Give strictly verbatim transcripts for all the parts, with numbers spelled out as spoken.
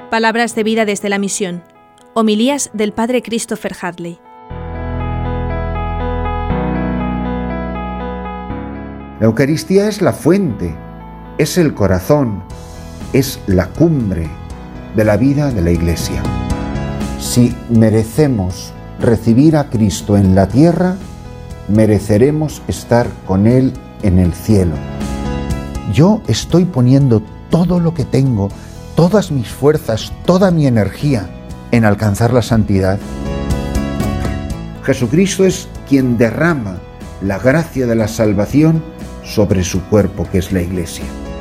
Palabras de vida desde la misión. Homilías del Padre Christopher Hadley. La Eucaristía es la fuente, es el corazón, es la cumbre de la vida de la Iglesia. Si merecemos recibir a Cristo en la tierra, mereceremos estar con Él en el cielo. Yo estoy poniendo todo lo que tengo, todas mis fuerzas, toda mi energía en alcanzar la santidad. Jesucristo es quien derrama la gracia de la salvación sobre su cuerpo, que es la Iglesia.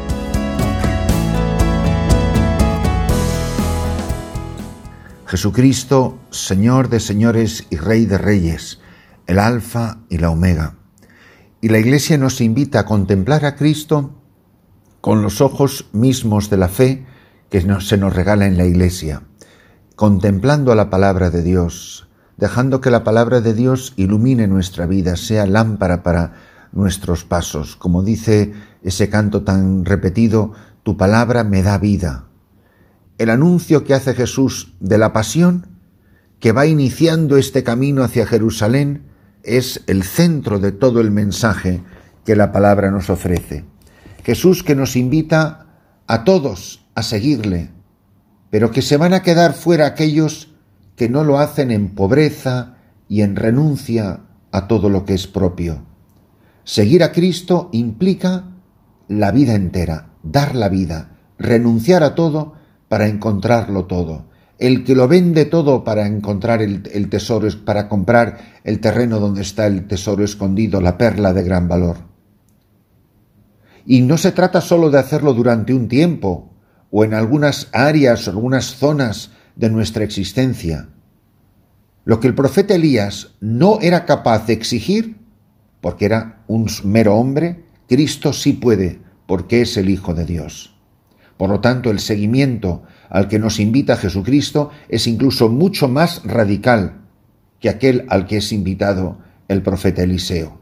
Jesucristo, Señor de señores y Rey de reyes, el Alfa y la Omega. Y la Iglesia nos invita a contemplar a Cristo con los ojos mismos de la fe que nos, se nos regala en la Iglesia, contemplando la palabra de Dios, dejando que la palabra de Dios ilumine nuestra vida, sea lámpara para nuestros pasos. Como dice ese canto tan repetido, tu palabra me da vida. El anuncio que hace Jesús de la pasión, que va iniciando este camino hacia Jerusalén, es el centro de todo el mensaje que la palabra nos ofrece. Jesús que nos invita a todos a seguirle, pero que se van a quedar fuera aquellos que no lo hacen en pobreza y en renuncia a todo lo que es propio. Seguir a Cristo implica la vida entera, dar la vida, renunciar a todo para encontrarlo todo. El que lo vende todo para encontrar el, el tesoro, para comprar el terreno donde está el tesoro escondido, la perla de gran valor. Y no se trata solo de hacerlo durante un tiempo, o en algunas áreas o algunas zonas de nuestra existencia. Lo que el profeta Elías no era capaz de exigir, porque era un mero hombre, Cristo sí puede, porque es el Hijo de Dios. Por lo tanto, el seguimiento al que nos invita Jesucristo es incluso mucho más radical que aquel al que es invitado el profeta Eliseo.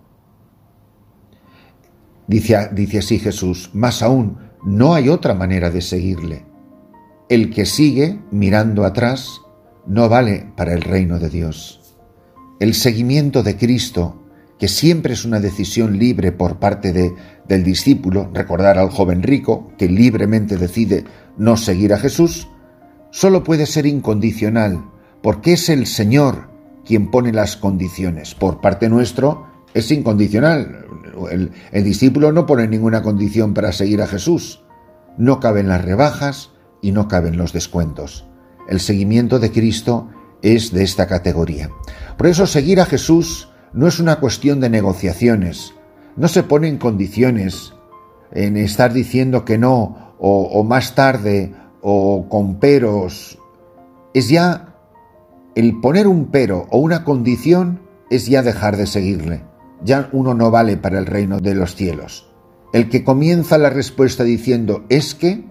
Dice, dice así Jesús, más aún, no hay otra manera de seguirle. El que sigue mirando atrás no vale para el reino de Dios. El seguimiento de Cristo, que siempre es una decisión libre por parte de, del discípulo, recordar al joven rico que libremente decide no seguir a Jesús, solo puede ser incondicional, porque es el Señor quien pone las condiciones. Por parte nuestro es incondicional. El, el discípulo no pone ninguna condición para seguir a Jesús. No caben las rebajas y no caben los descuentos. El seguimiento de Cristo es de esta categoría. Por eso seguir a Jesús no es una cuestión de negociaciones. No se ponen condiciones en estar diciendo que no o, o más tarde o con peros. Es ya el poner un pero o una condición es ya dejar de seguirle. Ya uno no vale para el reino de los cielos. El que comienza la respuesta diciendo es que,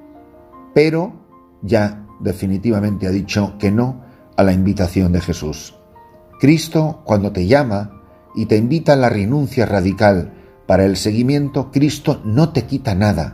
pero ya definitivamente ha dicho que no a la invitación de Jesús. Cristo, cuando te llama y te invita a la renuncia radical para el seguimiento, Cristo no te quita nada,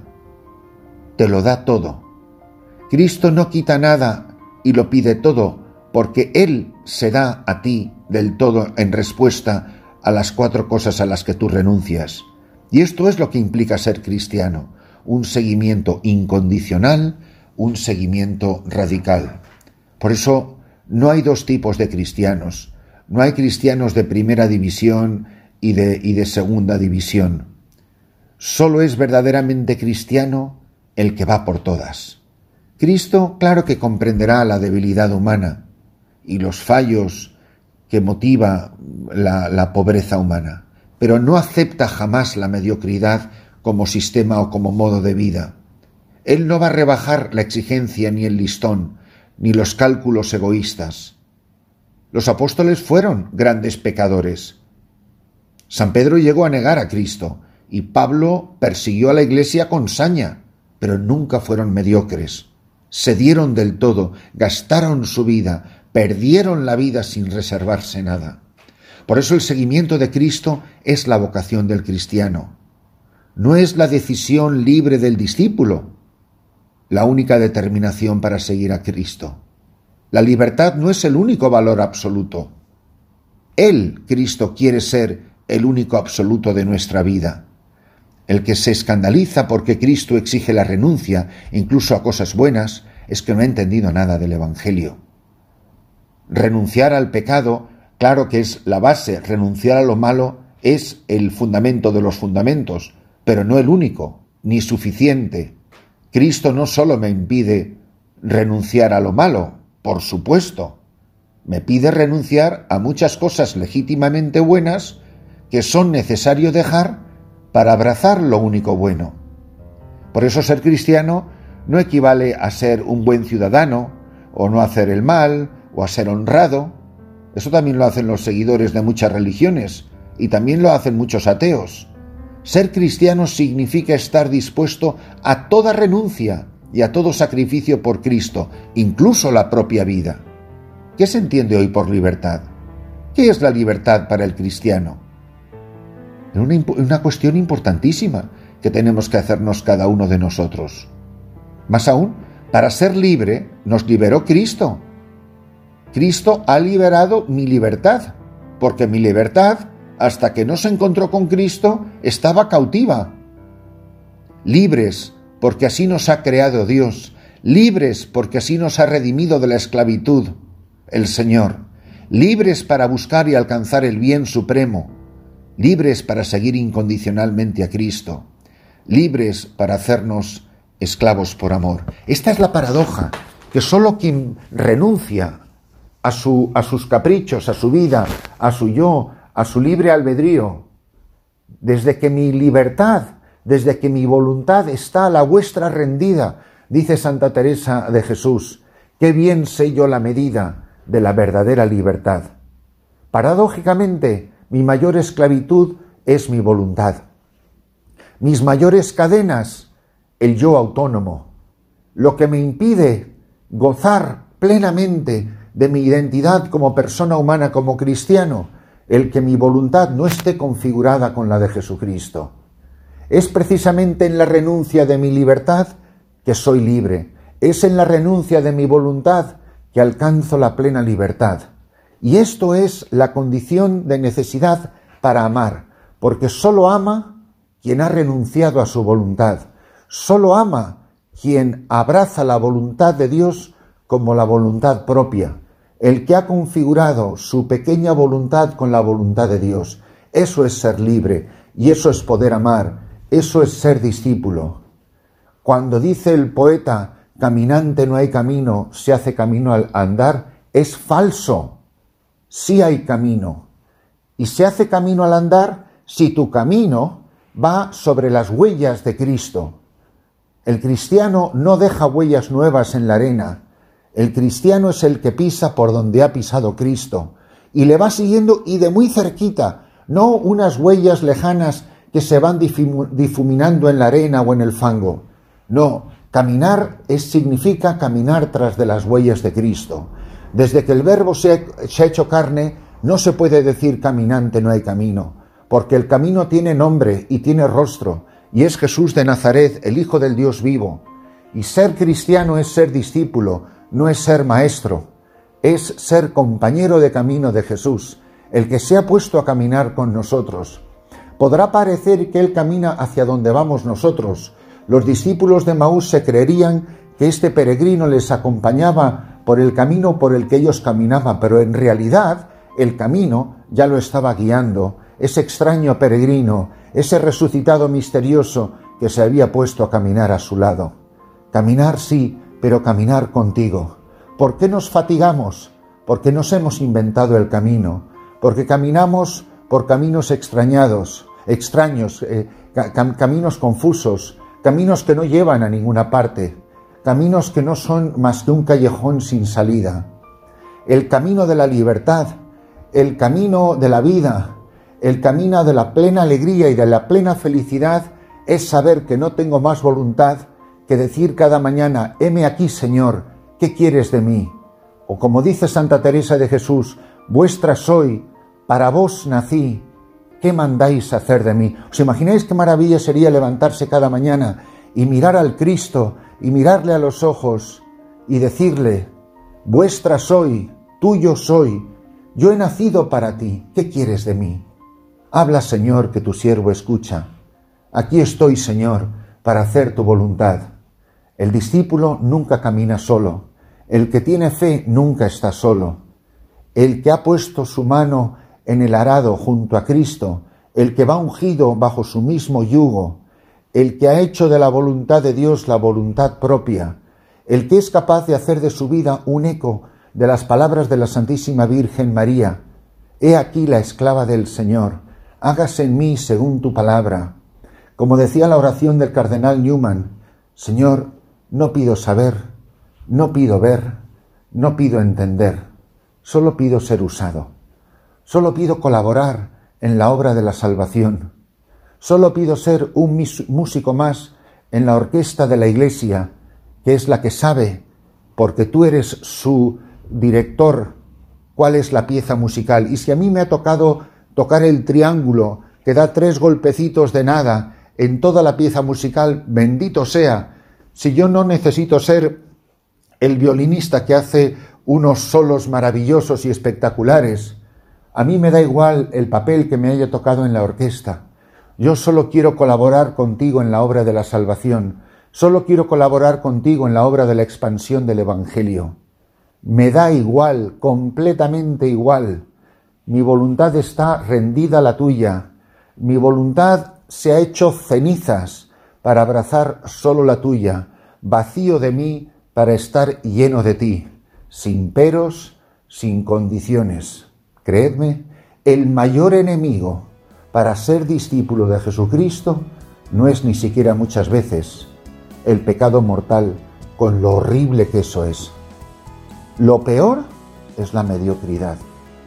te lo da todo. Cristo no quita nada y lo pide todo, porque Él se da a ti del todo en respuesta a las cuatro cosas a las que tú renuncias. Y esto es lo que implica ser cristiano, un seguimiento incondicional, un seguimiento radical. Por eso no hay dos tipos de cristianos. No hay cristianos de primera división y de, y de segunda división. Solo es verdaderamente cristiano el que va por todas. Cristo, claro que comprenderá la debilidad humana y los fallos que motiva la, la pobreza humana, pero no acepta jamás la mediocridad como sistema o como modo de vida. Él no va a rebajar la exigencia ni el listón, ni los cálculos egoístas. Los apóstoles fueron grandes pecadores. San Pedro llegó a negar a Cristo y Pablo persiguió a la Iglesia con saña, pero nunca fueron mediocres. Se dieron del todo, gastaron su vida, perdieron la vida sin reservarse nada. Por eso el seguimiento de Cristo es la vocación del cristiano. No es la decisión libre del discípulo. la única determinación para seguir a Cristo. La libertad no es el único valor absoluto. Él, Cristo, quiere ser el único absoluto de nuestra vida. El que se escandaliza porque Cristo exige la renuncia, incluso a cosas buenas, es que no ha entendido nada del Evangelio. Renunciar al pecado, claro que es la base, renunciar a lo malo es el fundamento de los fundamentos, pero no el único, ni suficiente. Cristo no solo me impide renunciar a lo malo, por supuesto, me pide renunciar a muchas cosas legítimamente buenas que son necesario dejar para abrazar lo único bueno. Por eso ser cristiano no equivale a ser un buen ciudadano, o no hacer el mal, o a ser honrado. Eso también lo hacen los seguidores de muchas religiones, y también lo hacen muchos ateos. Ser cristiano significa estar dispuesto a toda renuncia y a todo sacrificio por Cristo, incluso la propia vida. ¿Qué se entiende hoy por libertad? ¿Qué es la libertad para el cristiano? Es una, una cuestión importantísima que tenemos que hacernos cada uno de nosotros. Más aún, para ser libre nos liberó Cristo. Cristo ha liberado mi libertad, porque mi libertad, hasta que no se encontró con Cristo, estaba cautiva. Libres, porque así nos ha creado Dios. Libres, porque así nos ha redimido de la esclavitud el Señor. Libres para buscar y alcanzar el bien supremo. Libres para seguir incondicionalmente a Cristo. Libres para hacernos esclavos por amor. Esta es la paradoja, que solo quien renuncia a, su, a sus caprichos, a su vida, a su yo, a su libre albedrío, desde que mi libertad, desde que mi voluntad está a la vuestra rendida, dice Santa Teresa de Jesús, qué bien sé yo la medida de la verdadera libertad. Paradójicamente, mi mayor esclavitud es mi voluntad. Mis mayores cadenas, el yo autónomo. Lo que me impide gozar plenamente de mi identidad como persona humana, como cristiano, el que mi voluntad no esté configurada con la de Jesucristo. Es precisamente en la renuncia de mi libertad que soy libre. Es en la renuncia de mi voluntad que alcanzo la plena libertad. Y esto es la condición de necesidad para amar, porque solo ama quien ha renunciado a su voluntad. Solo ama quien abraza la voluntad de Dios como la voluntad propia, el que ha configurado su pequeña voluntad con la voluntad de Dios. Eso es ser libre y eso es poder amar, eso es ser discípulo. Cuando dice el poeta, caminante no hay camino, se hace camino al andar, es falso. Sí hay camino. Y se hace camino al andar si tu camino va sobre las huellas de Cristo. El cristiano no deja huellas nuevas en la arena. El cristiano es el que pisa por donde ha pisado Cristo y le va siguiendo y de muy cerquita, no unas huellas lejanas que se van difuminando en la arena o en el fango. No, caminar es, significa caminar tras de las huellas de Cristo. Desde que el Verbo se, se ha hecho carne, no se puede decir caminante no hay camino, porque el camino tiene nombre y tiene rostro, y es Jesús de Nazaret, el Hijo del Dios vivo. Y ser cristiano es ser discípulo, no es ser maestro, es ser compañero de camino de Jesús, el que se ha puesto a caminar con nosotros. Podrá parecer que Él camina hacia donde vamos nosotros. Los discípulos de Maús se creerían que este peregrino les acompañaba por el camino por el que ellos caminaban, pero en realidad el camino ya lo estaba guiando ese extraño peregrino, ese resucitado misterioso que se había puesto a caminar a su lado. Caminar sí, pero caminar contigo. ¿Por qué nos fatigamos? Porque nos hemos inventado el camino, porque caminamos por caminos extrañados, extraños, eh, cam- caminos confusos, caminos que no llevan a ninguna parte, caminos que no son más que un callejón sin salida. El camino de la libertad, el camino de la vida, el camino de la plena alegría y de la plena felicidad es saber que no tengo más voluntad que decir cada mañana, heme aquí, Señor, ¿qué quieres de mí? O como dice Santa Teresa de Jesús, vuestra soy, para vos nací, ¿qué mandáis hacer de mí? ¿Os imagináis qué maravilla sería levantarse cada mañana y mirar al Cristo y mirarle a los ojos y decirle: vuestra soy, tuyo soy, yo he nacido para ti, ¿qué quieres de mí? Habla, Señor, que tu siervo escucha. Aquí estoy, Señor, para hacer tu voluntad. El discípulo nunca camina solo, el que tiene fe nunca está solo. El que ha puesto su mano en el arado junto a Cristo, el que va ungido bajo su mismo yugo, el que ha hecho de la voluntad de Dios la voluntad propia, el que es capaz de hacer de su vida un eco de las palabras de la Santísima Virgen María: he aquí la esclava del Señor, hágase en mí según tu palabra. Como decía la oración del cardenal Newman: Señor, no pido saber, no pido ver, no pido entender, solo pido ser usado. Solo pido colaborar en la obra de la salvación. Solo pido ser un músico más en la orquesta de la Iglesia, que es la que sabe, porque tú eres su director, cuál es la pieza musical. Y si a mí me ha tocado tocar el triángulo, que da tres golpecitos de nada en toda la pieza musical, bendito sea. Si yo no necesito ser el violinista que hace unos solos maravillosos y espectaculares, a mí me da igual el papel que me haya tocado en la orquesta. Yo solo quiero colaborar contigo en la obra de la salvación. Solo quiero colaborar contigo en la obra de la expansión del Evangelio. Me da igual, completamente igual. Mi voluntad está rendida a la tuya. Mi voluntad se ha hecho cenizas para abrazar solo la tuya, vacío de mí para estar lleno de ti, sin peros, sin condiciones. Creedme, el mayor enemigo para ser discípulo de Jesucristo no es ni siquiera muchas veces el pecado mortal, con lo horrible que eso es. Lo peor es la mediocridad.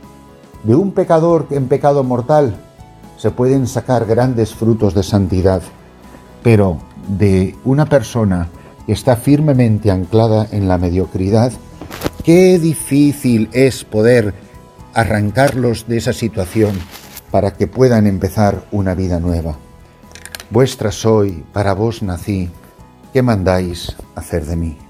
De un pecador en pecado mortal se pueden sacar grandes frutos de santidad, pero de una persona que está firmemente anclada en la mediocridad, qué difícil es poder arrancarlos de esa situación para que puedan empezar una vida nueva. Vuestra soy, para vos nací, ¿qué mandáis hacer de mí?